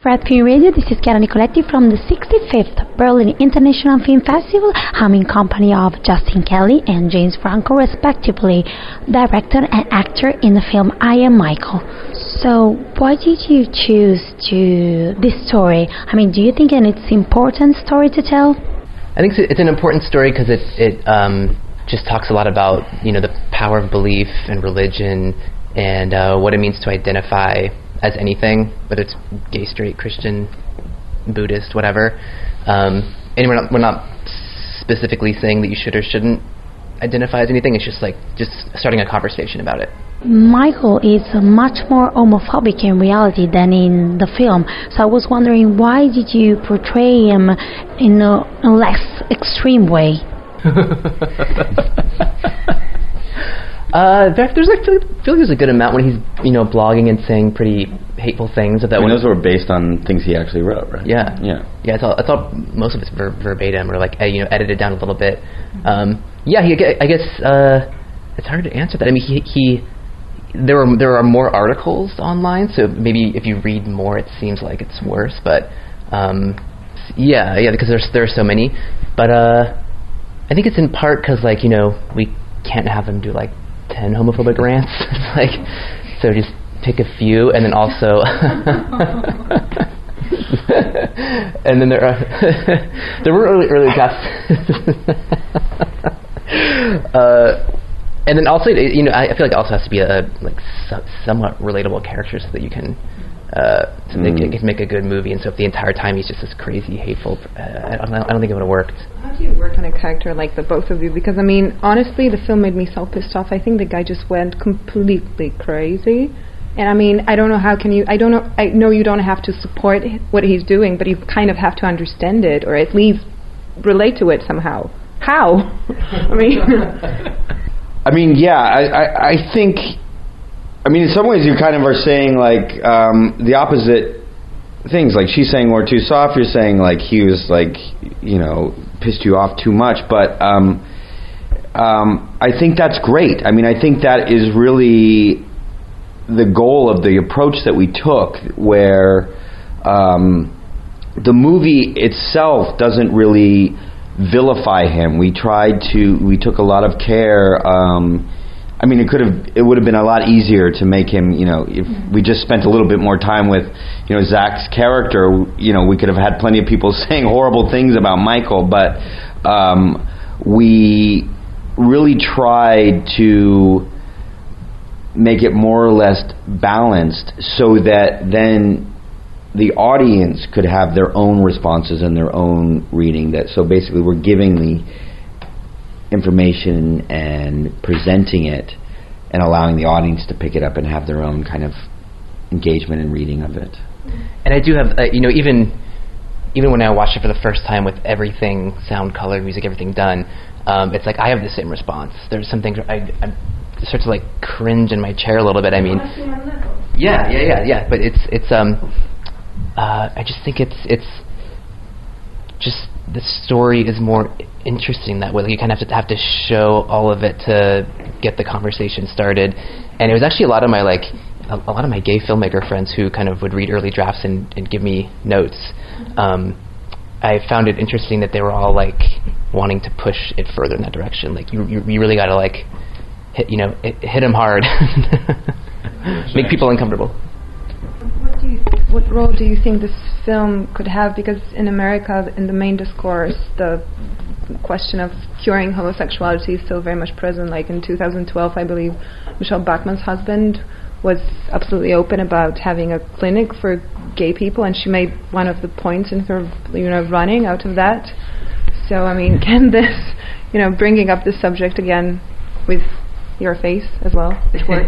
Red Film Radio, this is Chiara Nicoletti from the 65th Berlin International Film Festival. I'm in company of Justin Kelly and James Franco, respectively, director and actor in the film I Am Michael. So, why did you choose this story? I mean, do you think it's an important story to tell? I think it's an important story because it just talks a lot about, the power of belief and religion and what it means to identify as anything, whether it's gay, straight, Christian, Buddhist, whatever. And we're not specifically saying that you should or shouldn't identify as anything. It's just starting a conversation about it. Michael is much more homophobic in reality than in the film. So I was wondering, why did you portray him in a less extreme way? I feel like there's a good amount when he's blogging and saying pretty hateful things. Those were based on things he actually wrote, right? Yeah. It's all most of it's verbatim or edited down a little bit. I guess it's hard to answer that. I mean, there are more articles online, so maybe if you read more, it seems like it's worse. But because there are so many. But I think it's in part because we can't have him do 10 homophobic rants. So just pick a few, and then also and then there were early drafts. And then also, I feel like it also has to be a somewhat relatable character so that you can so they can make a good movie. And so if the entire time he's just this crazy, hateful, I don't think it would have worked. How do you work on a character like the both of you? Because honestly, the film made me so pissed off. I think the guy just went completely crazy. And I don't know how can you. I know you don't have to support what he's doing, but you kind of have to understand it or at least relate to it somehow. How? I think. In some ways, you kind of are saying the opposite things. She's saying we're too soft. You're saying he was pissed you off too much. But I think that's great. I think that is really the goal of the approach that we took, where the movie itself doesn't really vilify him. We took a lot of care. It would have been a lot easier to make him, if we just spent a little bit more time with, Zach's character, we could have had plenty of people saying horrible things about Michael, but we really tried to make it more or less balanced so that then the audience could have their own responses and their own reading. So basically we're giving the information and presenting it and allowing the audience to pick it up and have their own kind of engagement and reading of it. And I do have, even when I watched it for the first time with everything, sound, color, music, everything done, it's I have the same response. There's some things I start to cringe in my chair a little bit. Yeah. But it's I just think it's just the story is more interesting that way. You kind of have to show all of it to get the conversation started. And it was actually a lot of my gay filmmaker friends who kind of would read early drafts and give me notes. I found it interesting that they were all wanting to push it further in that direction. You really got to hit them hard, make people uncomfortable. What role do you think this film could have? Because in America, in the main discourse, the question of curing homosexuality is still very much present. In 2012, I believe Michelle Bachmann's husband was absolutely open about having a clinic for gay people, and she made one of the points in her, running out of that. So, can this, bringing up this subject again with your face as well, which works?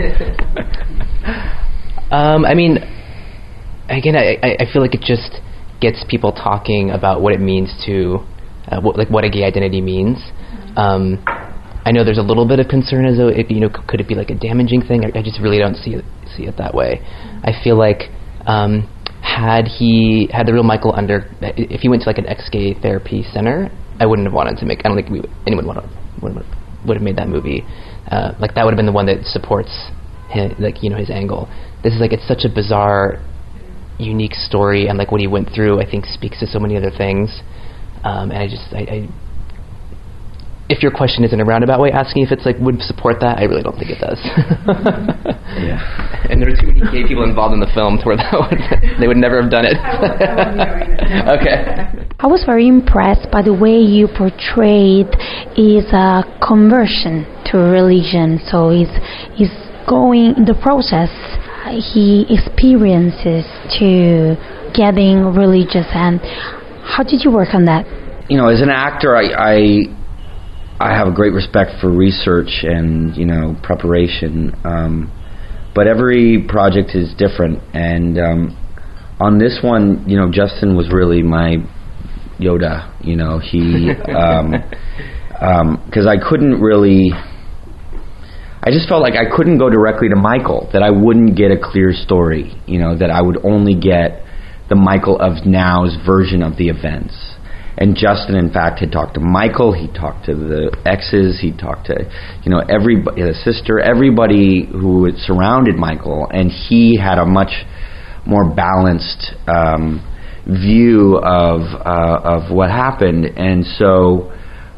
Again, I feel like it just gets people talking about what it means to, what a gay identity means. I know there's a little bit of concern as though could it be a damaging thing? I just really don't see it that way. I feel like had the real Michael if he went to an ex-gay therapy center, I wouldn't have wanted to make. I don't think anyone would have made that movie. That would have been the one that supports his, his angle. This is it's such a bizarre unique story, and like what he went through, I think speaks to so many other things. And I if your question is in a roundabout way asking if it's like would support that, I really don't think it does. Yeah. And there are too many gay people involved in the film to where they would never have done it. Okay. I was very impressed by the way you portrayed his conversion to religion. So he's going in the process. He experiences to getting religious. And how did you work on that? You know, as an actor, I have a great respect for research and, you know, preparation. But every project is different. And on this one, you know, Justin was really my Yoda. You know, he... because I couldn't really... I just felt like I couldn't go directly to Michael, that I wouldn't get a clear story, you know, that I would only get the Michael of now's version of the events. And Justin, in fact, had talked to Michael, he talked to the exes, he talked to, you know, everybody, the sister, everybody who had surrounded Michael, and he had a much more balanced view of what happened. And so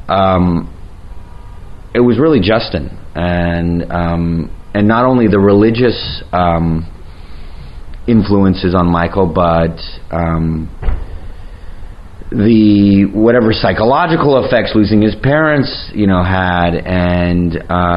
it was really Justin, and not only the religious influences on Michael, but the whatever psychological effects losing his parents, you know, had, and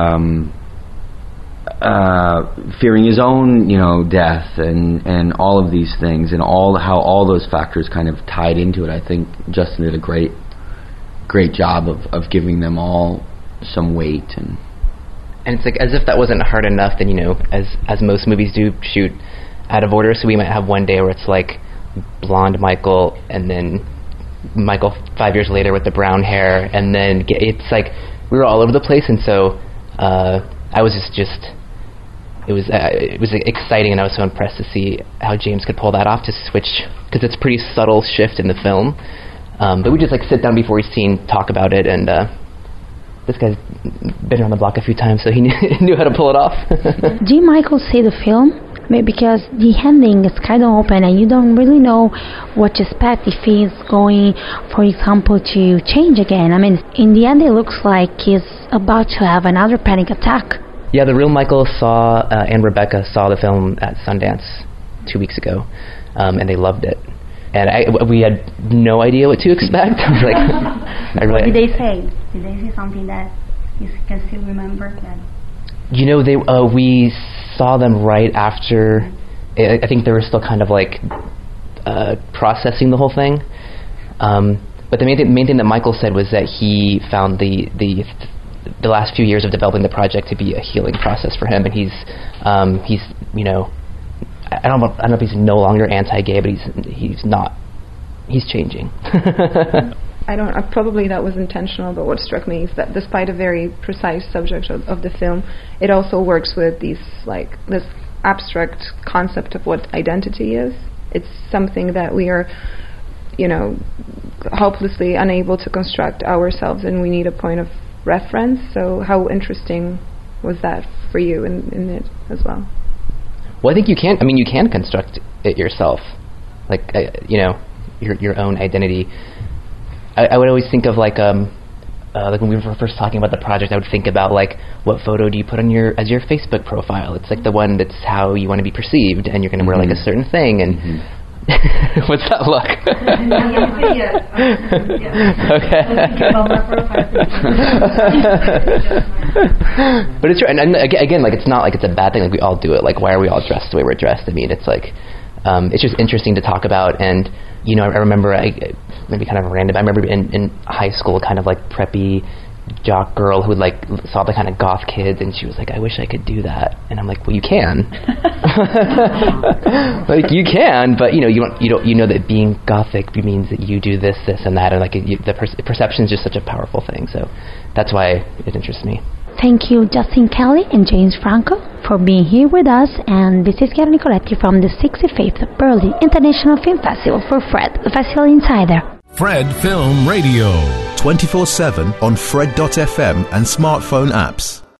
fearing his own, you know, death, and all of these things, and how all those factors kind of tied into it. I think Justin did a great job of giving them all some weight. And it's like, as if that wasn't hard enough, then, you know, as most movies do, shoot out of order. So we might have one day where it's like blonde Michael, and then Michael 5 years later with the brown hair, and then it's like we were all over the place. And so I was just it was exciting, and I was so impressed to see how James could pull that off, to switch, because it's a pretty subtle shift in the film. But we just like sit down before each scene, talk about it, and this guy's been around the block a few times, so he knew how to pull it off. Did Michael see the film? Because the ending is kind of open, and you don't really know what to expect, if he's going, for example, to change again. I mean, in the end, it looks like he's about to have another panic attack. Yeah, the real Michael and Rebecca saw the film at Sundance 2 weeks ago, and they loved it. And we had no idea what to expect. I was like, what did they say? Did they say something that you can still remember? You know, we saw them right after. I think they were still kind of like processing the whole thing. But the main thing that Michael said was that he found the last few years of developing the project to be a healing process for him, and he's you know, I don't know if he's no longer anti-gay, but he's not. He's changing. Probably that was intentional, but what struck me is that despite a very precise subject of the film, it also works with this abstract concept of what identity is. It's something that we are, you know, hopelessly unable to construct ourselves, and we need a point of reference. So how interesting was that for you in it as well? Well, I think you can. I mean, you can construct it yourself, like you know, your own identity. I would always think of like when we were first talking about the project, I would think about like, what photo do you put on as your Facebook profile? It's like the one that's how you want to be perceived, and you're going to wear like a certain thing. And what's that look? Okay. But it's true, and again, like, it's not like it's a bad thing. Like, we all do it. Like, why are we all dressed the way we're dressed? I mean, it's like it's just interesting to talk about. And you know, I remember, maybe kind of random, I remember in high school, kind of like preppy jock girl who like saw the kind of goth kids, and she was like, I wish I could do that. And I'm like, well, you can. Like, you can, but you know that being gothic means that you do this, and that, and like the perception is just such a powerful thing. So that's why it interests me. Thank you, Justin Kelly and James Franco, for being here with us. And this is Chiara Nicoletti from the 65th Berlin International Film Festival for Fred, the Festival Insider. Fred Film Radio. 24/7 on Fred.fm and smartphone apps.